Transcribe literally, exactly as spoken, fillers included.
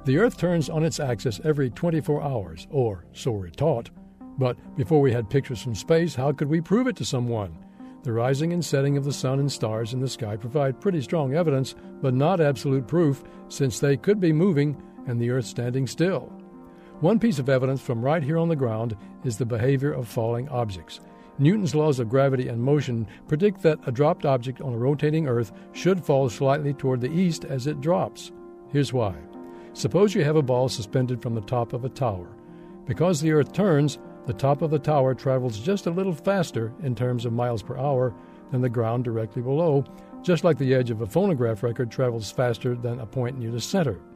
The Earth turns on its axis every twenty-four hours, or so we're taught. But before we had pictures from space, how could we prove it to someone? The rising and setting of the sun and stars in the sky provide pretty strong evidence, but not absolute proof, since they could be moving and the Earth standing still. One piece of evidence from right here on the ground is the behavior of falling objects. Newton's laws of gravity and motion predict that a dropped object on a rotating Earth should fall slightly toward the east as it drops. Here's why. Suppose you have a ball suspended from the top of a tower. Because the Earth turns, the top of the tower travels just a little faster in terms of miles per hour than the ground directly below, just like the edge of a phonograph record travels faster than a point near the center.